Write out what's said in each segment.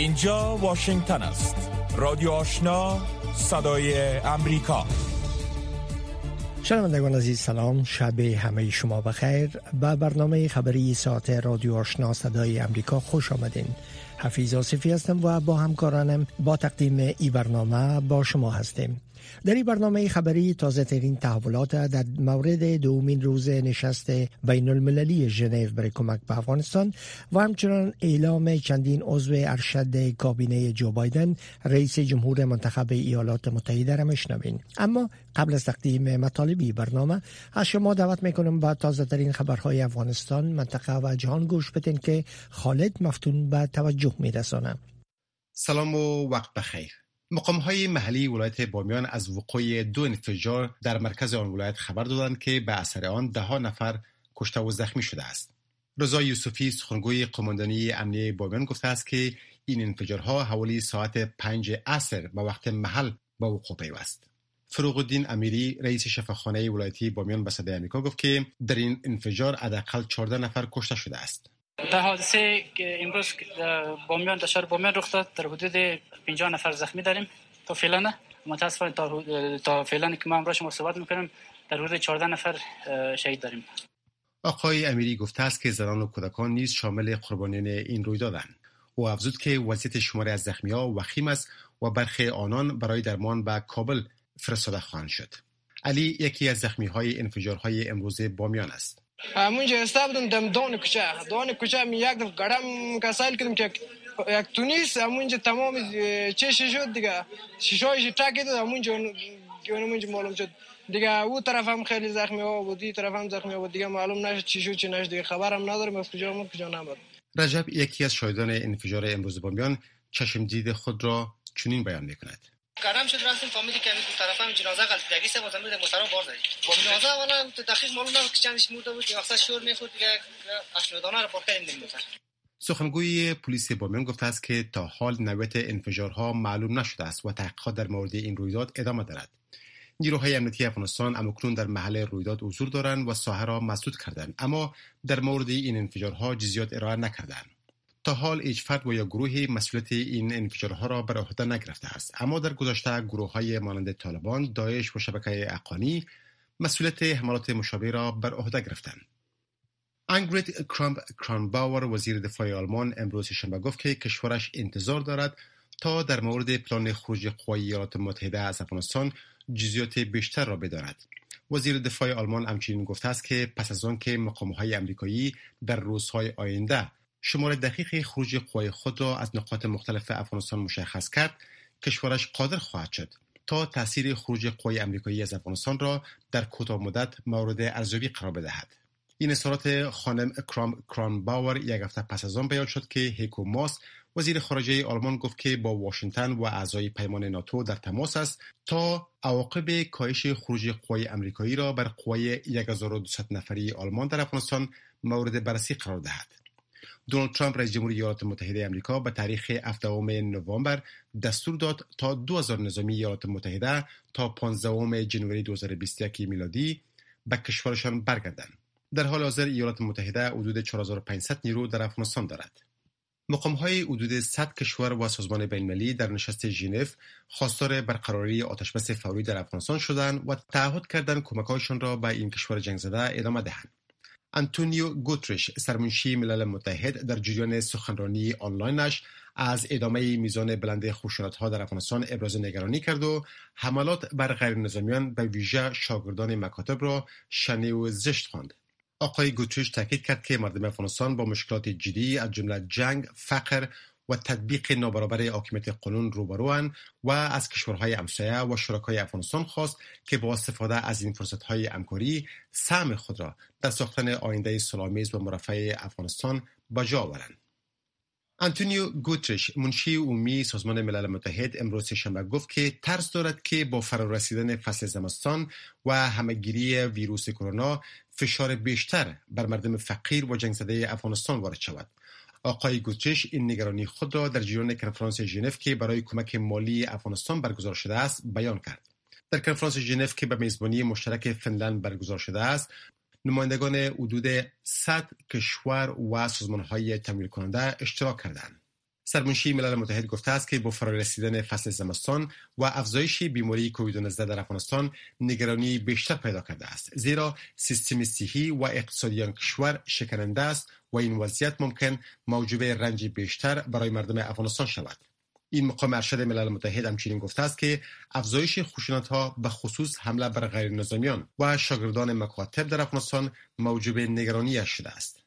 اینجا واشنگتن است. رادیو آشنا، صدای امریکا. شنوندگان عزیز سلام، شب همه شما بخیر. به برنامه خبری ساعت رادیو آشنا صدای امریکا خوش آمدین. حفیظ آصفی هستم و با همکارانم با تقدیم ای برنامه با شما هستیم. در این برنامه خبری تازه ترین تحولات در مورد دومین روز نشست بین المللی ژنو برای کمک به افغانستان و همچنان اعلام چندین عضو ارشد کابینه جو بایدن رئیس جمهور منتخب ایالات متحده را میشنوین. اما قبل از تقدیم مطالبی برنامه از شما دعوت میکنم با تازه ترین خبرهای افغانستان، منطقه و جهان گوش بدین که خالد مفتون به توجه میرسانه. سلام و وقت بخیر. مقام‌های محلی ولایت بامیان از وقوع 2 انفجار در مرکز آن ولایت خبر دادند که به اثر آن 10 نفر کشته و زخمی شده است. رضا یوسفی سخنگوی قماندانی امنیه بامیان گفته است که این انفجارها حوالی ساعت 5 عصر به وقت محل به وقوع پیوست. فروغ الدین امیری رئیس شفاخانه ولایتی بامیان به صدای آمریکا گفت که در این انفجار حداقل 14 نفر کشته شده است. در حادثه که امروز بامیان در شهر بامیان رخ داد در حدود 50 نفر زخمی داریم تا فعلا. متاسفانه تا فعلا که ما امروز شما صحبت میکنیم در حدود 14 نفر شهید داریم. آقای امیری گفته است که زنان و کودکان نیز شامل قربانیان این رویدادند. او افزود که وضعیت شماری از زخمی‌ها وخیم است و برخی آنان برای درمان به کابل فرستاده خواهند شد. علی یکی از زخمی‌های انفجارهای امروز بامیان است. همونجا استابدم دم دون کوچه می یک دفعه گرم کسایل کردم که یک تونیس همونجا تمام چش شد دیگه، شیشه‌اش تاکید همونجا معلوم شد دیگه. او طرف هم خیلی زخمی ها بود، این طرف هم زخمی ها بود دیگه، معلوم نشد چی شد چی نشد دیگه، خبرم ندارم از کجا نبود. رجب یکی از شاهدان انفجار امروز بامیان چشم دید خود را چنین بیان می‌کند. گرم شد رفتیم فهمیدیم که این طرف هم جنازه غلطیدگی سه بازم میره مسترا بار داریم با جنازه والا دقیق معلوم نبود که چندش مرده بود، وقتا شور میخورد دیگه اشلودانه رو بار کردیم. سخنگوی پلیس بامیان گفته است که تا حال نوعیت انفجارها معلوم نشده است و تحقیقات در مورد این رویداد ادامه دارد. نیروهای امنیتی افغانستان امکنون در محل رویداد حضور دارند و ساحه را مسدود کردند، اما در مورد این انفجارها جزئیات ارائه نکردند. تا حال هیچ فرد و یا گروهی مسئولیت این انفجارها را بر عهده نگرفته است، اما در گذشته گروه‌های مانند طالبان، داعش و شبکه اقانی مسئولیت حملات مشابه را بر عهده گرفتند. انگریت کرانباور وزیر دفاع آلمان امروز شنبه گفت که کشورش انتظار دارد تا در مورد پلان خروج قوای ایالات متحده از افغانستان جزئیات بیشتر را بداند. وزیر دفاع آلمان همچنین گفته است که پس از آن که مقام‌های آمریکایی در روزهای آینده شمار دقیق خروج قوای خود را از نقاط مختلف افغانستان مشخص کرد، کشورش قادر خواهد شد تا تأثیر خروج قوای آمریکایی از افغانستان را در کوتاه مدت مورد ارزیابی قرار بدهد. این اظهارات خانم کرانباور یک هفته پس از آن بیان شد که هیکو ماس وزیر خارجه آلمان گفت که با واشنگتن و اعضای پیمان ناتو در تماس است تا عواقب کاهش خروج قوای آمریکایی را بر قوای 1200 نفری آلمان در افغانستان مورد بررسی قرار دهد. دونالد ترامپ رئیس جمهور ایالات متحده آمریکا به تاریخ 17 نوامبر دستور داد تا 2000 نظامی ایالات متحده تا 15 جنوری 2021 میلادی به کشورشان برگردند. در حال حاضر ایالات متحده حدود 4500 نیرو در افغانستان دارد. مقام‌های حدود 100 کشور و سازمان بین‌المللی در نشست ژنو خواستار برقراری آتشبس فوری در افغانستان شدند و تعهد کردند کمک‌هایشان را به این کشور جنگ زده ادامه دهند. آنتونیو گوترش سرمنشی ملل متحد در جریان سخنرانی آنلاینش از ادامه میزان بلند خشونت‌ها در افغانستان ابراز نگرانی کرد و حملات بر غیر نظامیان به ویژه شاگردان مکاتب را شنیع و زشت خواند. آقای گوترش تاکید کرد که مردم افغانستان با مشکلات جدی از جمله جنگ، فقر و تطبیق نابرابر حاکمیت قانون روبروان و از کشورهای همسایه و شرکای افغانستان خواست که با استفاده از این فرصت‌های همکاری سهم خود را در ساختن آینده صلح‌آمیز و مرفه افغانستان به جا آورند. آنتونیو گوترش منشی عمومی سازمان ملل متحد امروز شنبه گفت که ترس دارد که با فرارسیدن فصل زمستان و همه‌گیری ویروس کرونا فشار بیشتر بر مردم فقیر و جنگ زده افغانستان وارد شود. آقای گوترش این نگرانی خود را در جریان کنفرانس ژنو که برای کمک مالی افغانستان برگزار شده است بیان کرد. در کنفرانس ژنو که به میزبانی مشترک فنلند برگزار شده است، نمایندگان حدود 100 کشور و سازمان‌های تمویل کننده اشتراک کردند. سرمنشی ملل متحد گفته است که با فرارسیدن فصل زمستان و افزایش بیماری کووید 19 در افغانستان نگرانی بیشتر پیدا کرده است، زیرا سیستم صحی و اقتصادی آن کشور شکننده است و این وضعیت ممکن موجب رنج بیشتر برای مردم افغانستان شود. این مقام ارشد ملل متحد همچنین گفته است که افزایش خشونت‌ها به خصوص حمله بر غیر نظامیان و شاگردان مکاتب در افغانستان موجب نگرانی شده است.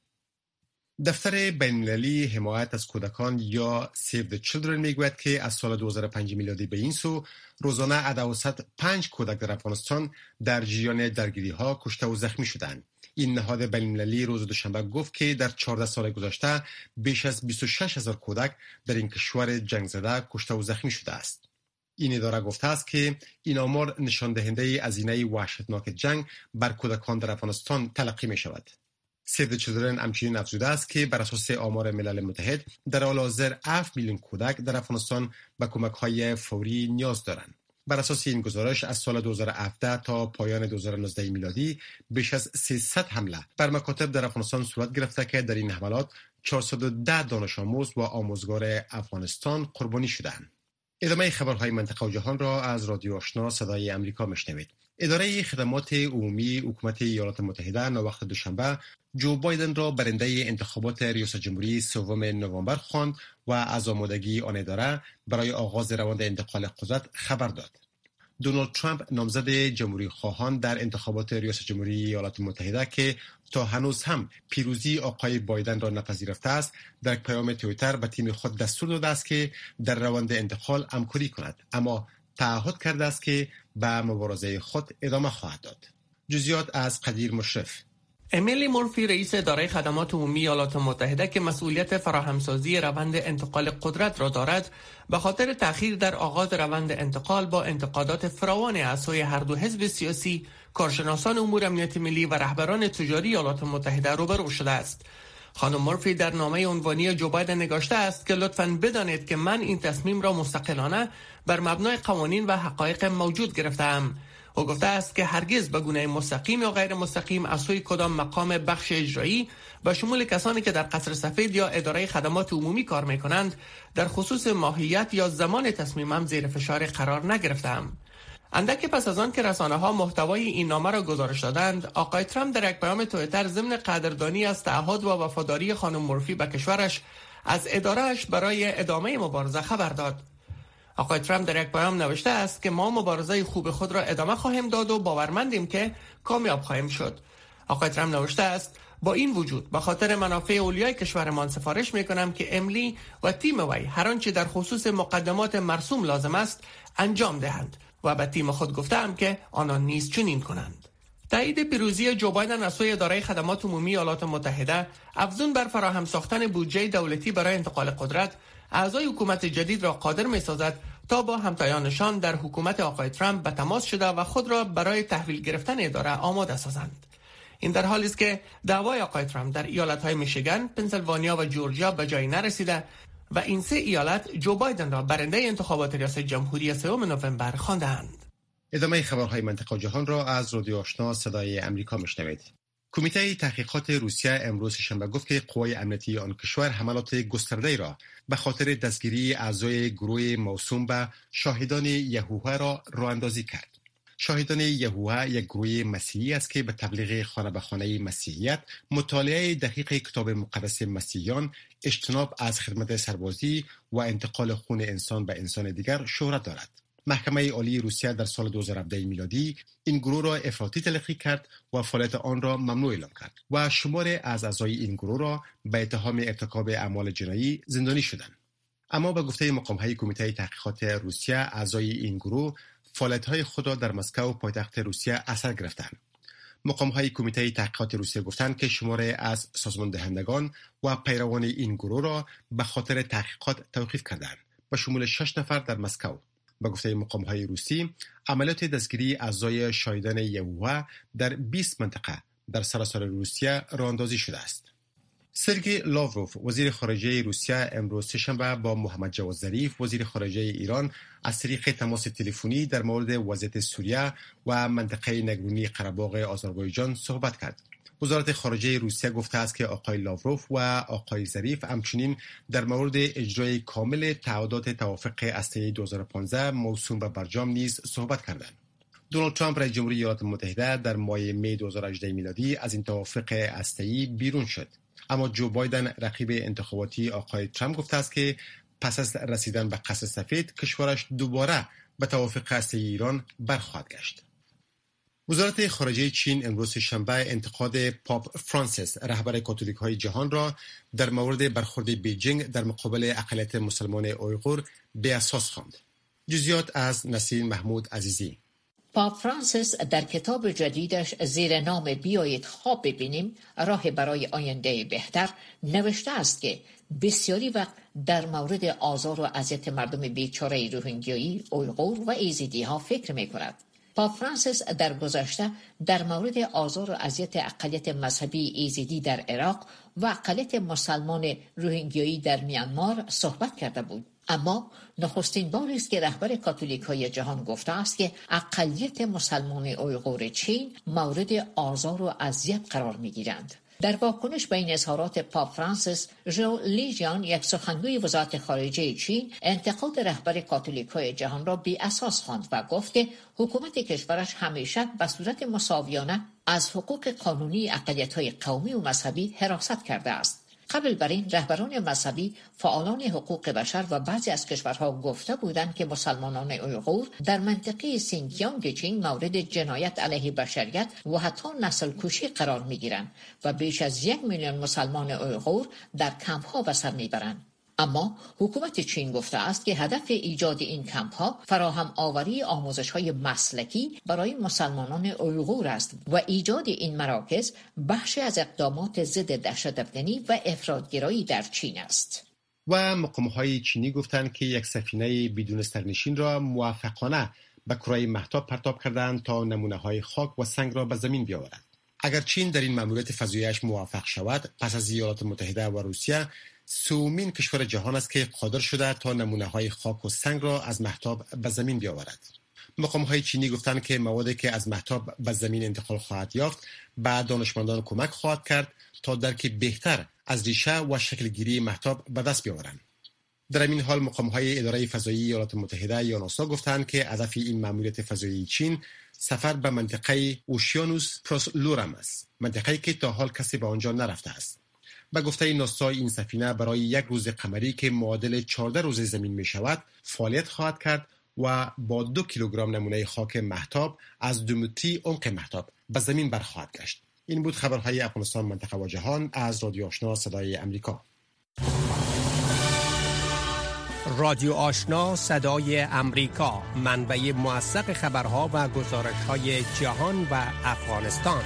دفتر بین‌المللی حمایت از کودکان یا Save the Children میگوید که از سال 2005 میلادی به این سو روزانه عداوسط 5 کودک در افغانستان در جریان درگیری‌ها کشته و زخمی شدند. این نهاد بین‌المللی روز دوشنبه گفت که در 14 سال گذشته بیش از 26,000 کودک در این کشور جنگ زده کشته و زخمی شده است. این اداره گفته است که این آمار نشان دهنده هزینه وحشتناک جنگ بر کودکان در افغانستان تلقی می شود. Save the Children همچنین افزوده است که بر اساس آمار ملل متحد در حال حاضر 7 میلیون کودک در افغانستان به کمک‌های فوری نیاز دارند. بر اساس این گزارش از سال 2017 تا پایان 2019 میلادی بیش از 300 حمله بر مکاتب در افغانستان صورت گرفته که در این حملات 410 دانش آموز و آموزگار افغانستان قربانی شدند. ادامه خبرهای منطقه و جهان را از رادیو آشنا صدای امریکا میشنوید. اداره خدمات عمومی حکومت ایالات متحده نوبت دوشنبه جو بایدن را برنده انتخابات ریاست جمهوری 3 نوامبر خواند و از آمادگی آن اداره برای آغاز روند انتقال قدرت خبر داد. دونالد ترامپ نامزد جمهوری خواهان در انتخابات ریاست جمهوری ایالات متحده که تا هنوز هم پیروزی آقای بایدن را نپذیرفته است، در پیام توییتر به تیم خود دستور داده است که در روند انتقال همکاری کند، اما تعهد کرده است که به مبارزه خود ادامه خواهد داد. جزئیات از قدیر مشرف. امیلی مورفی رئیس اداره خدمات عمومی ایالات متحده که مسئولیت فراهمسازی روند انتقال قدرت را دارد، به خاطر تأخیر در آغاز روند انتقال با انتقادات فراوان از سوی هر دو حزب سیاسی، کارشناسان امور امنیت ملی و رهبران تجاری ایالات متحده روبرو شده است. خانم مورفی در نامه عنوانی جو بایدن نگاشته است که لطفاً بدانید که من این تصمیم را مستقلانه بر مبنای قوانین و حقایق موجود گرفتم. او گفته است که هرگز به گونه مستقیم یا غیر مستقیم از سوی کدام مقام بخش اجرایی به شمول کسانی که در قصر سفید یا اداره خدمات عمومی کار می‌کنند در خصوص ماهیت یا زمان تصمیمم زیر فشار قرار نگرفتم. اندکی پس از آن که رسانه‌ها محتوای این نامه را گزارش دادند، آقای ترامپ در یک پیام توییتر ضمن قدردانی از تعهد و وفاداری خانم مورفی به کشورش از اداره‌اش برای ادامه مبارزه خبر داد. آقای ترامپ در یک پیام نوشته است که ما مبارزه خوب خود را ادامه خواهیم داد و باورمندیم که کامیاب خواهیم شد. آقای ترامپ نوشته است با این وجود به خاطر منافع اولیای کشورمان سفارش می‌کنم که امیلی و تیم وی هر آنچه در خصوص مقدمات مرسوم لازم است انجام دهند و به تیم خود گفتم که آنان نیز چنین کنند. تایید پیروزی جو بایدن از سوی اداره خدمات عمومی ایالات متحده افزون بر فراهم ساختن بودجه دولتی برای انتقال قدرت، اعضای حکومت جدید را قادر می‌سازد تا با همتایانشان در حکومت آقای ترامپ به تماس شده و خود را برای تحویل گرفتن اداره آماده سازند. این در حالی است که دعوای آقای ترامپ در ایالت‌های میشیگان، پنسیلوانیا و جورجیا به جایی نرسیده و این 3 ایالت جو بایدن را برنده انتخابات ریاست جمهوری 3 نوامبر خواندند. ادامه خبرهای منطقه و جهان را از رادیو آشنا صدای امریکا میشنوید. کمیته تحقیقات روسیه امروز شنبه گفت که قوای امنیتی آن کشور حملات گسترده را به خاطر دستگیری اعضای گروه موسوم به شاهدان یهوه را راه‌اندازی کرد. شاهدان یهوه یک گروه مسیحی است که به تبلیغ خانه به خانه مسیحیت، مطالعه دقیق کتاب مقدس مسیحیان، اجتناب از خدمت سربازی و انتقال خون انسان به انسان دیگر شهرت دارد. محکمه عالی روسیه در سال 2017 میلادی این گروه را افراطی تلقی کرد و فعالیت آن را ممنوع اعلام کرد و شمار از اعضای این گروه را به اتهام ارتکاب اعمال جنایی زندانی شدند. اما به گفته مقام‌های کمیته تحقیقات روسیه، اعضای این گروه فعالیت‌های خود را در مسکو پایتخت روسیه اثر گرفتند. مقام‌های کمیته تحقیقات روسیه گفتند که شمار از سازماندهندگان و پیروان این گروه را به خاطر تحقیقات توقیف کردند، به شمول 6 نفر در مسکو. به گفته مقام‌های روسی، عملیات دستگیری اعضای شاهدان یهوه در 20 منطقه در سراسر روسیه راه‌اندازی شده است. سرگئی لاوروف، وزیر خارجه روسیه، امروز سه‌شنبه با محمد جواد ظریف، وزیر خارجه ایران، از طریق تماس تلفنی در مورد وضعیت سوریه و منطقه نگرانی قره‌باغ آذربایجان صحبت کرد. وزارت خارجه روسیه گفته است که آقای لاوروف و آقای ظریف همچنین در مورد اجرای کامل تعهدات توافق هسته‌ای 2015 موسوم به برجام نیز صحبت کردند. دونالد ترامپ رئیس جمهوری ایالات متحده در ماه می 2018 میلادی از این توافق هسته‌ای بیرون شد. اما جو بایدن رقیب انتخاباتی آقای ترامپ گفته است که پس از رسیدن به قصر سفید کشورش دوباره به توافق هسته‌ای ایران برخواهد گشت. وزارت خارجه چین امروز شنبه انتقاد پاپ فرانسیس رهبر کاتولیک‌های جهان را در مورد برخورد بیجینگ در مقابل اقلیت مسلمان اویغور به اساس خواند. جزئیات از نسرین محمود عزیزی. پاپ فرانسیس در کتاب جدیدش زیر نام بیایید خواب ببینیم راه برای آینده بهتر نوشته است که بسیاری وقت در مورد آزار و اذیت مردم بیچاره روهینگیایی، اویغور و ایزیدی ها فکر می کند. پاپ فرانسیس در گذشته در مورد آزار و اذیت اقلیت مذهبی ایزیدی در عراق و اقلیت مسلمان روهینگیایی در میانمار صحبت کرده بود. اما نخستین باری است که رهبر کاتولیک‌های جهان گفته است که اقلیت مسلمان اویغور چین مورد آزار و اذیت قرار می‌گیرند. در واکنش به این اظهارات پاپ فرانسیس، ژو لیژیان یک سخنگوی وزارت خارجه چین انتقاد رهبر کاتولیک‌های جهان را بی اساس خواند و گفت که حکومت کشورش همیشه به صورت مساویانه از حقوق قانونی اقلیت‌های قومی و مذهبی حراست کرده است. قبل بر این رهبران مذهبی، فعالان حقوق بشر و بعضی از کشورها گفته بودند که مسلمانان اویغور در منطقه سینکیانگ چین مورد جنایت علیه بشریت و حتی نسل کشی قرار می‌گیرند و بیش از 1 میلیون مسلمان اویغور در کمپ‌ها به سر می‌برند. اما حکومت چین گفته است که هدف ایجاد این کمپ‌ها فراهم آوری آموزش‌های مسلکی برای مسلمانان اویغور است و ایجاد این مراکز بخشی از اقدامات ضد دهشت‌افکنی و افراط‌گرایی در چین است. و مقام‌های چینی گفتند که یک سفینه بدون سرنشین را موفقانه به کره مهتاب پرتاب کردند تا نمونه‌های خاک و سنگ را به زمین بیاورد. اگر چین در این ماموریت فضاییش موفق شود، پس از ایالات متحده و روسیه سومین کشور جهان است که قادر شده تا نمونه‌های خاک و سنگ را از مهتاب به زمین بیاورد. مقام‌های چینی گفتند که موادی که از مهتاب به زمین انتقال خواهد یافت به دانشمندان کمک خواهد کرد تا درک بهتر از ریشه و شکلگیری مهتاب به دست بیاورند. در این حال مقام‌های اداره فضایی ایالات متحده یا ناسا گفتند که هدف این ماموریت فضایی چین سفر به منطقه اوشیانوس پروسلورم است، منطقه‌ای که تا حال کسی به آنجا نرفته است. به گفته ناسا این سفینه برای 1 روز قمری که معادل 14 روز زمین می شود فعالیت خواهد کرد و با 2 کیلوگرم نمونه خاک مهتاب از 2 متری عمق مهتاب به زمین برخواهد گشت. این بود خبرهای افغانستان، منطقه و جهان از رادیو آشنا صدای امریکا. رادیو آشنا صدای امریکا، منبع موثق خبرها و گزارش‌های جهان و افغانستان.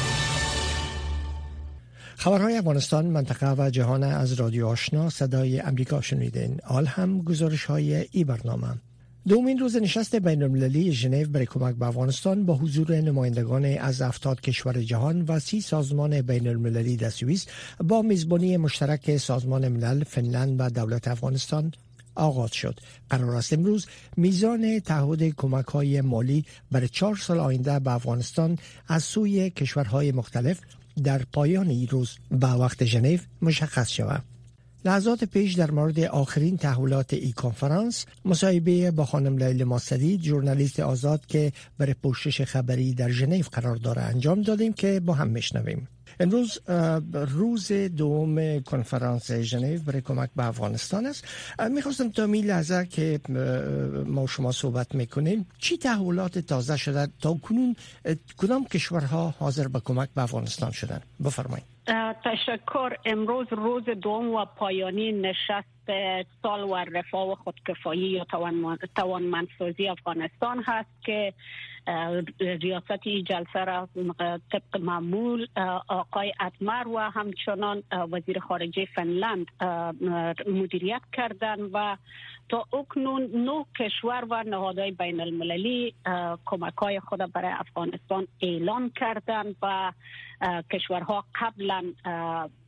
خبرهای افغانستان، منطقه و جهان از رادیو آشنا صدای امریکا شنیدین. حال هم گزارش‌های این برنامه. دومین روز نشست بین‌المللی ژنو برای کمک به افغانستان با حضور نمایندگان از 70 کشور جهان و 30 سازمان بین‌المللی در سوئیس با میزبانی مشترک سازمان ملل، فنلند و دولت افغانستان آغاز شد. قرار است امروز میزان تعهد کمک‌های مالی برای 4 سال آینده به افغانستان از سوی کشورهای مختلف در پایان این روز به وقت ژنو مشخص شود. لحظات پیش در مورد آخرین تحولات این کنفرانس مصاحبه با خانم لیلی ماسدی، ژورنالیست آزاد که برای پوشش خبری در ژنو قرار داره، انجام دادیم که با هم میشنویم. امروز روز دوم کنفرانس ژنو برای کمک به افغانستان است. میخواستم تا این لحظه که ما شما صحبت میکنیم چی تحولات تازه شده تا کنون، کدام کشورها حاضر به کمک به افغانستان شدن؟ بفرمایید. تشکر. امروز روز دوم و پایانی نشست سال و رفاه و خودکفایی یا توانمندسازی افغانستان هست که ریاستی جلسه را طبق معمول آقای اتمر و همچنان وزیر خارجه فنلند مدیریت کردند و تا اکنون 9 کشور و نهادهای بین المللی کمک‌های خود برای افغانستان اعلان کردند و کشورها قبلا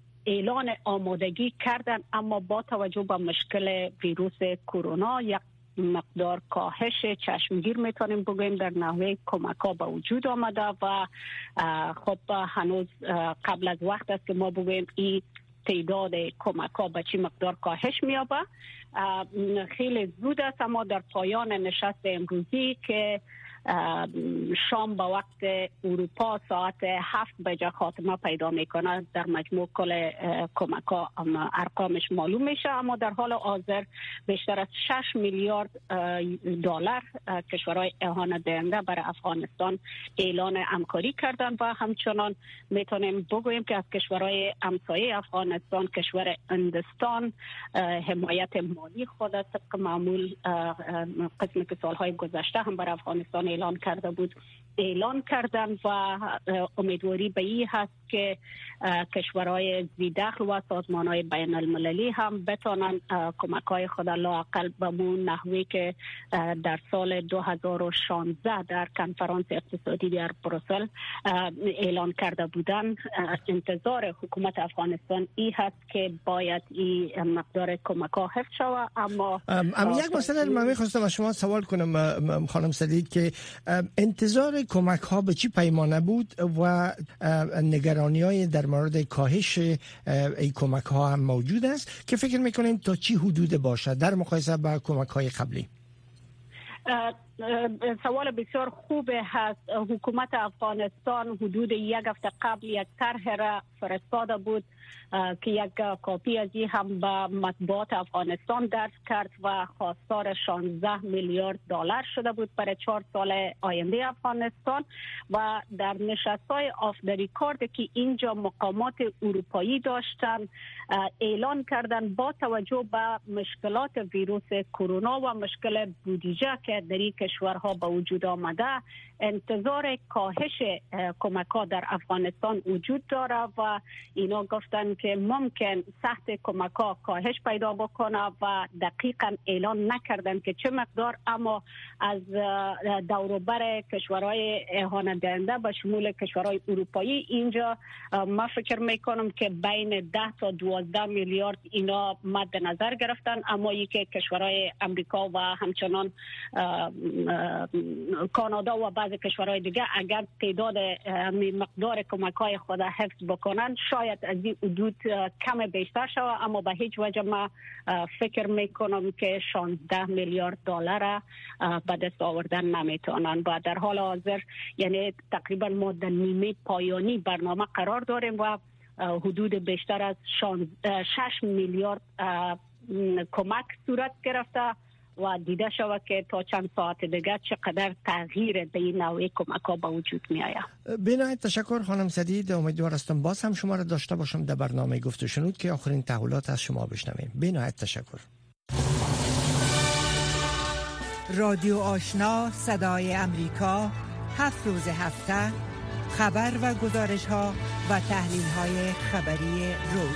اعلان آمادگی کردند، اما با توجه به مشکل ویروس کرونا یک مقدار کاهش چشمگیر میتونیم بگوییم در نحوه کمک ها به وجود آمده و خب هنوز قبل از وقت است که ما بگوییم این تعداد کمک ها به چی مقدار کاهش میابه. خیلی زود است، اما در پایان نشست امروزی که شام به وقت اروپا ساعت 7 بجه خاتمه پیدا میکنه، در مجموع کل کمک ها ارقامش معلوم میشه. اما در حال حاضر بیشتر از 6 میلیارد دلار کشورهای اهانت دهنده برای افغانستان اعلان همکاری کردن و همچنان میتونیم بگوییم که از کشورهای همسایه افغانستان کشور هندوستان حمایت مالی خود طبق معمول قسمی که سالهای گذشته هم برای افغانستان اعلان کرده بود اعلان کردن و امیدواری به این هست که کشورهای ذی‌دخل و سازمانهای بین المللی هم بتانن کمک‌های خود لااقل به مون نحوی که در سال 2016 در کنفرانس اقتصادی در بروسل اعلان کرده بودن. انتظار حکومت افغانستان این هست که باید این مقدار کمک‌ها حفظ شود. اما یک مسئله من می‌خواستم از شما سوال کنم خانم سدید که انتظار کمک ها به چی پیمانه بود و نگرانی های در مورد کاهش این کمک ها هم موجود است که فکر میکنیم تا چی حدود باشد در مقایسه با کمک های قبلی؟ سوال بسیار خوبه هست. حکومت افغانستان حدود یک هفته قبل یک طرح را فرستاده بود که یک کاپی از این هم به مطبوعات افغانستان درس کرد و خواستار 16 میلیارد دلار شده بود برای 4 سال آینده افغانستان. و در نشست‌های آف د ریکارد که اینجا مقامات اروپایی داشتن اعلان کردن با توجه به مشکلات ویروس کرونا و مشکل بودجه که در این کشورها به وجود آمده انتظار کاهش کمک‌ها در افغانستان وجود داره و اینا گفتن که ممکن سخت کمک‌ها کاهش پیدا بکنه و دقیقاً اعلان نکردن که چه مقدار، اما از دوروبر کشورهای اهانت دهنده به شمول کشورهای اروپایی اینجا ما فکر میکنم که بین 10 تا 12 میلیارد اینا مد نظر گرفتن. اما یکی کشورهای امریکا و همچنان کانادا و بعض کشورهای دیگه اگر تعداد مقدار کمک‌های خود حفظ بکنن شاید از این حدود کم بیشتر شود، اما به هیچ وجه ما فکر میکنم که 16 میلیارد دلار به دست آوردن نمیتونن. و در حال حاضر یعنی تقریبا ما در نیمه پایانی برنامه قرار داریم و حدود بیشتر از 6 میلیارد کمک صورت گرفته و دیده شود که تا چند ساعت دیگه چقدر تغییر به این نوع کمک ها به وجود می آید. بنایت تشکر خانم سدید. امیدوار هستم باز هم شما را داشته باشم در برنامه گفت و شنود که آخرین تحولات از شما بشنویم. بنایت تشکر. رادیو آشنا صدای امریکا 7 روز هفته خبر و گزارش ها و تحلیل های خبری روز.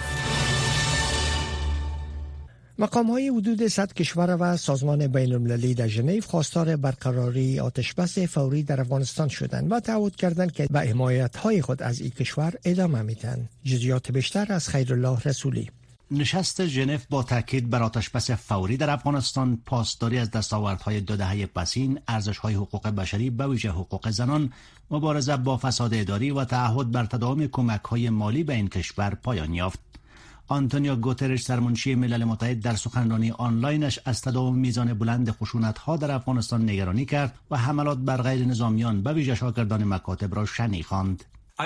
مقام‌های حدود 100 کشور و سازمان بین‌المللی در ژنو خواستار برقراری آتشبس فوری در افغانستان شدند و تعهد کردند که به حمایت‌های خود از این کشور ادامه می‌دهند. جزئیات بیشتر از خیرالله رسولی. نشست ژنو با تاکید بر آتشبس فوری در افغانستان، پاسداری از دستاوردهای 2 دهه پسین، ارزش‌های حقوق بشری به ویژه حقوق زنان، مبارزه با فساد اداری و تعهد بر تداوم کمک‌های مالی به این کشور پایان یافت. آنتونیو گوترش سرمنشی ملل متحد در سخنرانی آنلاینش از تداوم میزان بلند خشونت‌ها در افغانستان نگرانی کرد و حملات بر غیر نظامیان به ویژه شاگردان مکاتب را شنیع خواند.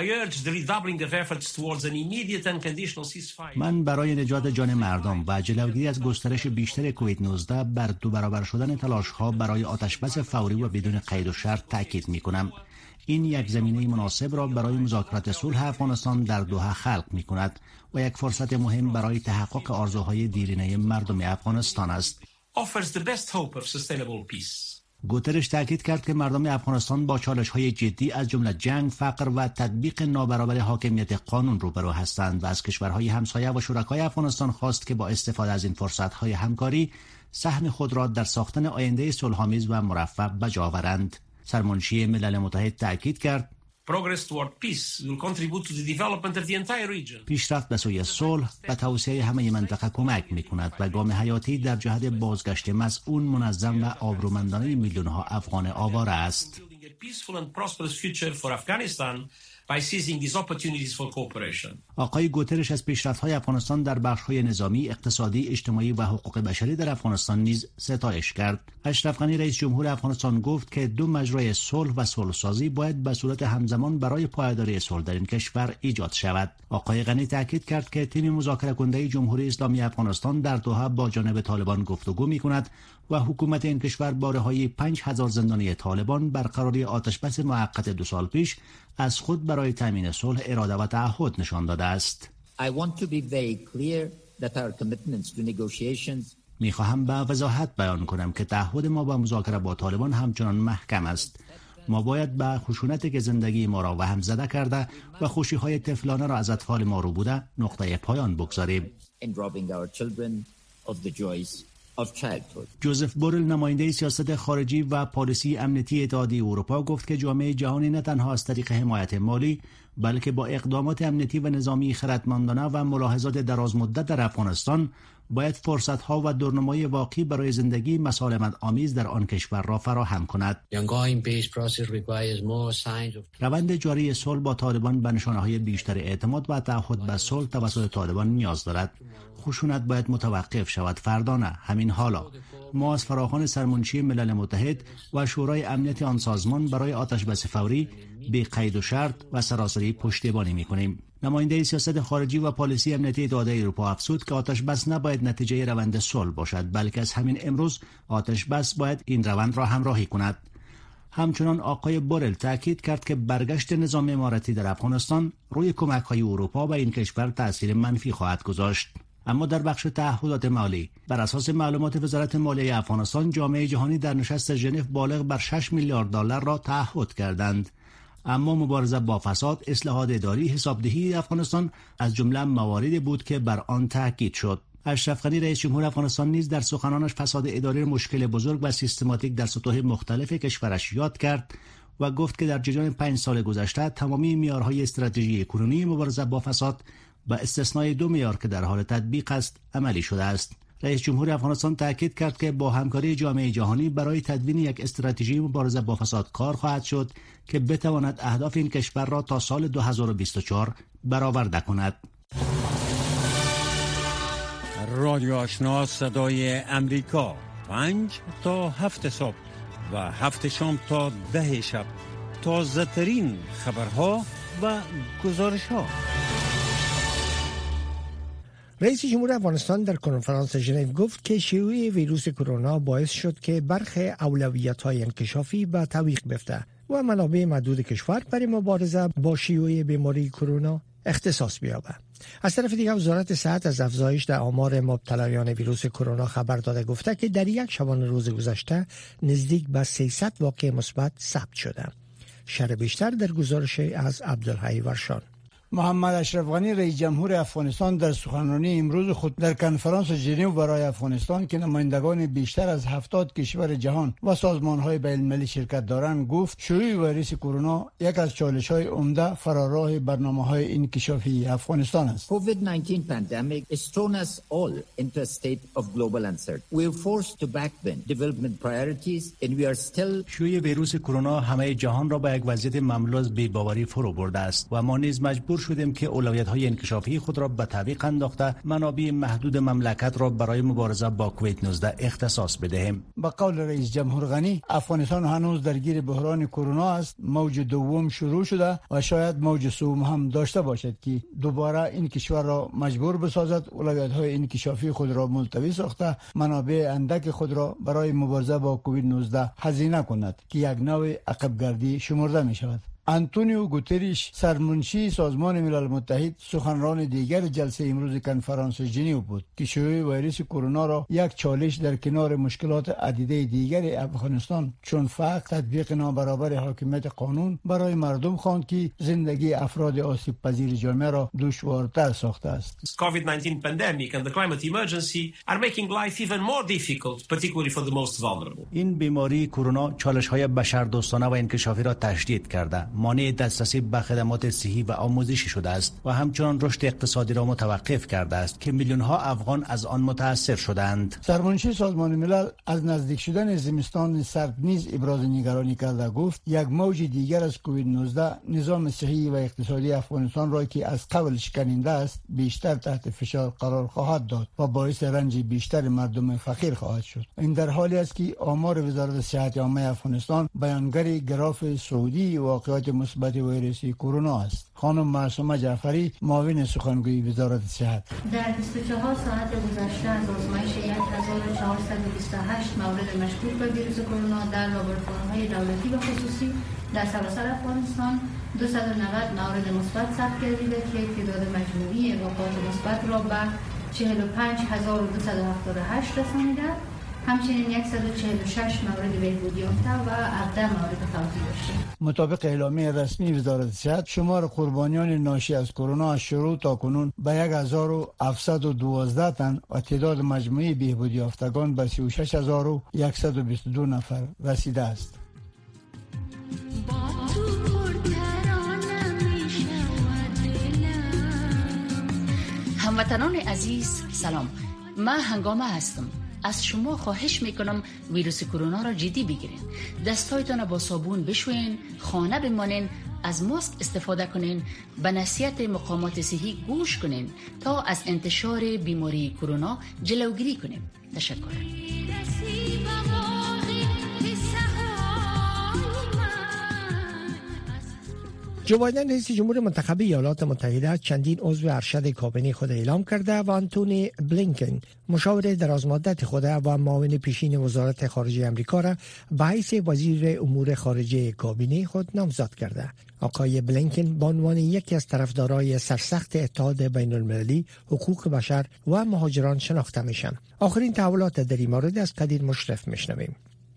من برای نجات جان مردم و جلوگیری از گسترش بیشتر کووید 19 بر 2 برابر شدن تلاش‌ها برای آتشبس فوری و بدون قید و شرط تاکید می‌کنم. این یک زمینه مناسب را برای مذاکرات صلح افغانستان در دوحه خلق می‌کند و یک فرصت مهم برای تحقق آرزوهای دیرینه مردم افغانستان است. گوترش تاکید کرد که مردم افغانستان با چالش‌های جدی از جمله جنگ، فقر و تطبیق نابرابر حاکمیت قانون روبرو هستند و از کشورهای همسایه و شرکای افغانستان خواست که با استفاده از این فرصت‌های همکاری سهم خود را در ساختن آینده صلح‌آمیز و مرفه به جا آورند. سرمنشی ملل متحد تاکید کرد پیشرفت به سوی صلح و توسعه همه منطقه کمک می‌کند و گام حیاتی در جهت بازگشت مسئول، منظم و آبرومندانه میلیون‌ها افغان آواره است. آقای گوترش از پیشرفت‌های افغانستان در بخش‌های نظامی، اقتصادی، اجتماعی و حقوق بشری در افغانستان نیز ستایش کرد. اشرف غنی رئیس جمهور افغانستان گفت که دو مجرای صلح و صلح‌سازی باید به صورت همزمان برای پایداری صلح در این کشور ایجاد شود. آقای غنی تاکید کرد که تیم مذاکره کننده جمهوری اسلامی افغانستان در دوحه با جانب طالبان گفتگو می‌کند و حکومت این کشور با رهایی 5000 زندانی طالبان، برقراری آتشبس موقت 2 سال پیش، از خود برای تامین صلح اراده و تعهد نشان داده است. می‌خواهم به وضاحت بیان کنم که تعهد ما با مذاکره با طالبان همچنان محکم است. ما باید به خشونتی که زندگی ما را وهم زده کرده و خوشی‌های طفلانه را از اطفال ما رو بوده نقطه پایان بگذاریم. جوزف بورل، نماینده سیاست خارجی و پالیسی امنیتی اتحادیه اروپا، گفت که جامعه جهانی نه تنها از طریق حمایت مالی بلکه با اقدامات امنیتی و نظامی خردمندانه و ملاحظات درازمدت در افغانستان باید فرصت‌ها و دورنمای واقعی برای زندگی مسالمت آمیز در آن کشور را فراهم کند. روند جاری صلح با طالبان به نشانه‌های بیشتر اعتماد و تعهد به صلح توسط طالبان نیاز دارد. خشونت باید متوقف شود، فردا نه، همین حالا. ما از فراخوان سرمنشی ملل متحد و شورای امنیت آن سازمان برای آتشبس فوری بی قید و شرط و سراسری پشتیبانی می‌کنیم. نماینده سیاست خارجی و پالیسی امنیتی اتحادیه اروپا افزود که آتشبس نباید نتیجه روند صلح باشد، بلکه از همین امروز آتشبس باید این روند را همراهی کند. همچنان آقای بورل تاکید کرد که برگشت نظام امارتی در افغانستان روی کمک‌های اروپا به این کشور تأثیر منفی خواهد گذاشت. اما در بخش تعهدات مالی، بر اساس معلومات وزارت مالیه افغانستان، جامعه جهانی در نشست ژنو بالغ بر 6 میلیارد دلار را تعهد کردند. اما مبارزه با فساد، اصلاحات اداری، حسابدهی افغانستان از جمله مواردی بود که بر آن تاکید شد. اشرف غنی رئیس جمهور افغانستان نیز در سخنانش فساد اداری مشکل بزرگ و سیستماتیک در سطوح مختلف کشورش یاد کرد و گفت که در جریان 5 سال گذشته تمامی معیارهای استراتژی کنونی مبارزه با فساد با استثنای 2 معیار که در حال تطبیق است عملی شده است. رئیس جمهور افغانستان تاکید کرد که با همکاری جامعه جهانی برای تدوین یک استراتژی مبارزه با فساد کار خواهد شد که بتواند اهداف این کشور را تا سال 2024 برآورده کند. رادیو آشنا صدای امریکا، 5 تا 7 صبح و 7 شام تا 10 شب، تازه ترین خبرها و گزارش ها. رئیس جمهور افغانستان در کنفرانس ژنو گفت که شیوع ویروس کرونا باعث شد که برخی اولویت‌های انکشافی به تعویق بیفته و منابع محدود کشور برای مبارزه با شیوع بیماری کرونا اختصاص بیابد. از طرف دیگر وزارت صحت از افزایش در آمار مبتلایان ویروس کرونا خبر داده، گفته که در یک شبانه روز گذشته نزدیک به 300 واقعه مثبت ثبت شده. شرح بیشتر در گزارش از عبدالحی ورشان. محمد اشرف غنی رئیس جمهور افغانستان در سخنرانی امروز خود در کنفرانس ژنو برای افغانستان که نمایندگان بیشتر از 70 کشور جهان و سازمان‌های بین‌المللی شرکت دارند گفت شیوع ویروس کرونا یک از چالش‌های عمده فراراه برنامه‌های انکشافی افغانستان است. COVID-19 pandemic has thrown us all into a state of global uncertainty. We are forced to backbend development priorities and we are still. شیوع ویروس کرونا همه جهان را به یک وضعیت مملو از بی‌باوری فرو برده است و ما نیز مجبور شدیم که اولویت‌های انکشافی خود را به تعویق انداخته منابع محدود مملکت را برای مبارزه با کووید 19 اختصاص بدهیم. با قول رئیس جمهور غنی افغانستان هنوز درگیر بحران کرونا است. موج دوم شروع شده و شاید موج سوم هم داشته باشد که دوباره این کشور را مجبور بسازد اولویت‌های انکشافی خود را ملتوی ساخته منابع اندک خود را برای مبارزه با کووید 19 هزینه کند که یک نوع عقب‌گردی شمرده می شود. آنتونیو گوتریش سرمنشی سازمان ملل متحد سخنران دیگر جلسه امروز کنفرانس ژنو بود که شیوع ویروس کرونا را یک چالش در کنار مشکلات عدیده دیگر افغانستان چون فقر تطبیق نابرابر حاکمیت قانون برای مردم خواند که زندگی افراد آسیب پذیر جامعه را دشوارتر ساخته است. COVID-19 pandemic and the climate emergency are making life even more difficult, particularly for the most vulnerable. این بیماری کرونا چالش‌های بشردوستانه و انکشافی را تشدید کرده مانع دسترسی به خدمات صحی و آموزشی شده است و همچنان رشد اقتصادی را متوقف کرده است که میلیون‌ها افغان از آن متاثر شدند. سرمنشی سازمان ملل از نزدیک شدن زمستان سرد نیز ابراز نگرانی کرده، گفت یک موج دیگر از کووید 19 نظام صحی و اقتصادی افغانستان را که از قبل شکننده است بیشتر تحت فشار قرار خواهد داد و باعث رنج بیشتر مردم فقیر خواهد شد. این در حالی است که آمار وزارت صحت عامه افغانستان بیانگر گراف سعودی واقعات مثبت ویروس کرونا است. خانم معصومه جعفری، معاون سخنگوی وزارت صحت: در 24 ساعت گذشته از آزمایش 1428 مورد مشکوک به ویروس کرونا در لابراتوارهای دولتی و خصوصی در سراسر افغانستان 290 مورد مثبت ثبت گردیده که تعداد مجموعی واقعات مثبت را به 45278 رسانیده. همچنین 146 مورد بهبود یافته و 17 مورد توزیع داشته. مطابق اعلامیه رسمی وزارت صحت، شمار قربانیان ناشی از کرونا از شروع تا کنون به 1712 تن و تعداد مجموعی بهبود یافتگان به 36122 نفر رسیده است. هموطنان عزیز سلام، من هنگامه هستم. از شما خواهش میکنم ویروس کرونا را جدی بگیرین. دستایتان با صابون بشوین، خانه بمانین، از ماسک استفاده کنین، به نصیحت مقامات صحی گوش کنین تا از انتشار بیماری کرونا جلوگیری کنیم. تشکر. جو بایدن رئیس جمهور منتخب ایالات متحده چندین عضو ارشد کابینه خود اعلام کرده و آنتونی بلینکن مشاور درازمدت خود و معاون پیشین وزارت خارجه امریکا را به حیث وزیر امور خارجه کابینه خود نامزد کرده. آقای بلینکن به عنوان یکی از طرفدارای سرسخت اتحاد بین المللی حقوق بشر و مهاجران شناخته میشن. آخرین تحولات در این مورد از قدیر مشرف میشنویم.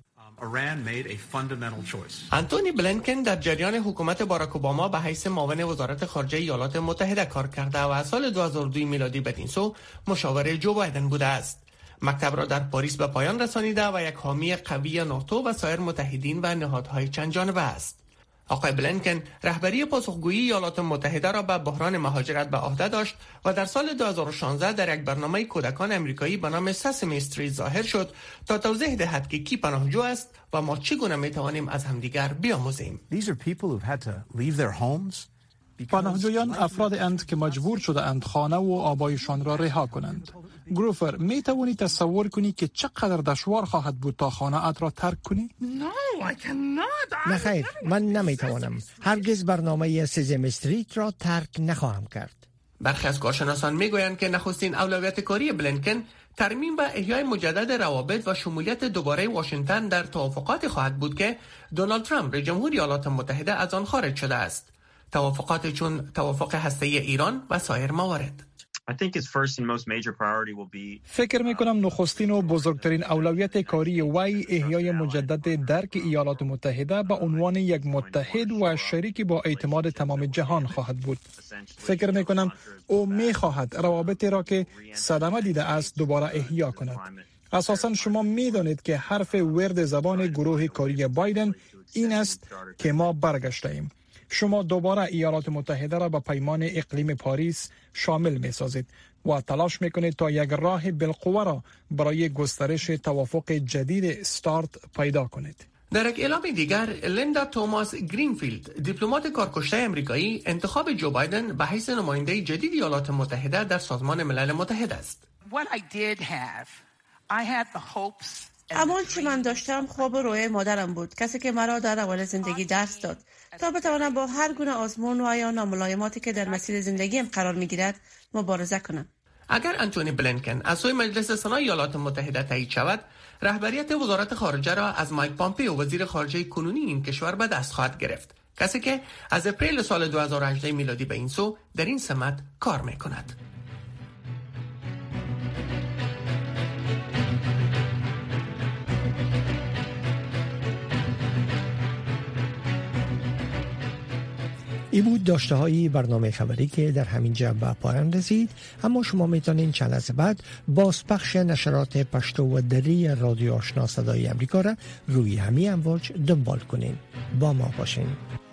آنتونی بلینکن در جریان حکومت باراک اوباما به حیث معاون وزارت خارجه ایالات متحده کار کرده و از سال 2002 میلادی بدین سو مشاور جو بایدن بوده است. مکتب را در پاریس به پایان رسانیده و یک حامی قوی ناتو و سایر متحدین و نهادهای چند جانبه است. آقای بلینکن رهبری پاسخگویی ایالات متحده را به بحران مهاجرت به عهده داشت و در سال 2016 در یک برنامه کودکان امریکایی به نام سسمی استریت ظاهر شد تا توضیح دهد که کی پناهجو است و ما چگونه میتوانیم از همدیگر بیاموزیم. پناهجویان افراد اند که مجبور شده اند خانه و آبایشان را رها کنند. گروفر، می توانی تصور کنی که چقدر دشوار خواهد بود تا خانه ات را ترک کنی؟ نه خیر، من نمی توانم. هرگز برنامه سزم استریت را ترک نخواهم کرد. برخی از کارشناسان می گویند که نخستین اولویت کاری بلینکن ترمیم و احیای مجدد روابط و شمولیت دوباره واشنگتن در توافقاتی خواهد بود که دونالد ترامپ رئیس جمهور ایالات متحده از آن خارج شده است. توافقات چون توافق هسته‌ای ایران و سایر موارد. فکر میکنم نخستین و بزرگترین اولویت کاری وی احیای مجدد درک ایالات متحده به عنوان یک متحد و شریک با اعتماد تمام جهان خواهد بود. فکر میکنم او میخواهد روابطی را که صدمه دیده است دوباره احیا کند. اساساً شما میدانید که حرف ورد زبان گروه کاری بایدن این است که ما برگشتیم. شما دوباره ایالات متحده را به پیمان اقلیم پاریس شامل می سازید و تلاش می کنید تا یک راه بالقوه را برای گسترش توافق جدید استارت پیدا کنید. در یک اعلام دیگر، لیندا توماس گرینفیلد، دیپلمات کارکشته امریکایی، انتخاب جو بایدن به حیث نماینده جدید ایالات متحده در سازمان ملل متحد است. اما چی من داشتم خواب و رویای مادرم بود، کسی که مرا در اول زندگی درس داد تا بتوانم با هر گونه آزمون و یا ناملایماتی که در مسیر زندگیم قرار میگیرد مبارزه کنم. اگر آنتونی بلینکن از سوی مجلس سنا ایالات متحده تایید شود، رهبریت وزارت خارجه را از مایک پامپئو وزیر خارجه کنونی این کشور به دست خواهد گرفت، کسی که از اپریل سال 2018 میلادی به این سو در این سمت کار میکند. این بود داشته های برنامه خبری که در همین جا به پایان رسید، اما شما میتونین چند لحظه بعد بازپخش نشرات پشتو و دری رادیو آشنا صدای امریکا را روی همین امواج دنبال کنین. با ما باشین.